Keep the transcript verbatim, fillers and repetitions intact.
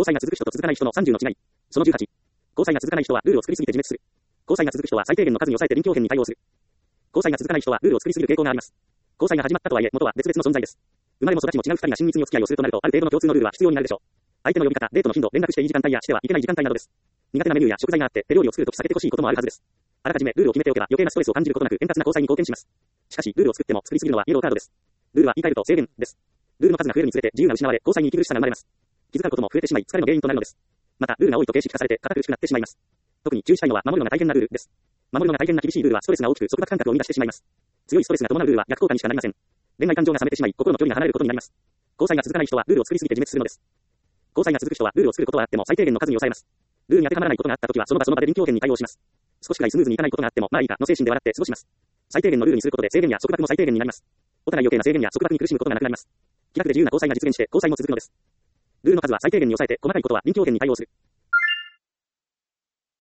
交際が続く人と続かない人のさんじゅうの違い。そのじゅうはち。交際が続かない人はルールを作りすぎて自滅する。交際が続く人は最低限の数に抑えて臨機応変に対応する。交際が続かない人はルールを作りすぎる傾向があります。交際が始まったとはいえ元は別々の存在です。生まれも育ちも違う二人が親密にお付き合いをするとなるとある程度の共通のルールは必要になるでしょう。相手の呼び方、デートの頻度、連絡していい時間帯やしてはいけない時間帯などです。苦手なメニューや食材があって手料理を作るとき避けてほしいこともあるはずです。あらかじめルールを決めておけば余計なストレスを感じることなく円滑な交際に貢献します。しかしルールを作っても作りすぎるのはイエローカードです。ルールは言い換えると制限です。ルールの数が増えるにつれて自由が失われ交際に息苦しさが生まれます。気遣うことも増えてしまい疲れの原因となるのです。またルールが多いと形式化されて堅苦しくなってしまいます。特に注意したいのは守るのが大変なルールです。守るのが大変な厳しいルールはストレスが大きく束縛感覚を生み出してしまいます。強いストレスが伴うルールは逆効果にしかなりません。恋愛感情が冷めてしまい心の距離が離れることになります。交際が続かない人はルールを作りすぎて自滅するのです。交際が続く人はルールを作ることはあっても最低限の数に抑えます。ルールに当てはまらないことがあったときはその場その場で臨機応変に対応します。少しくらいスムーズにいかないことがあってもまあいいかの精神で笑って過ごします。最低限のルールにすることで制限や束縛も最低限になります。お互い余計な制限や束縛に苦しむことがなくなります。気楽で自由な交際が実現して交際も続くのです。ルールの数は最低限に抑えて細かいことは臨機応変に対応する。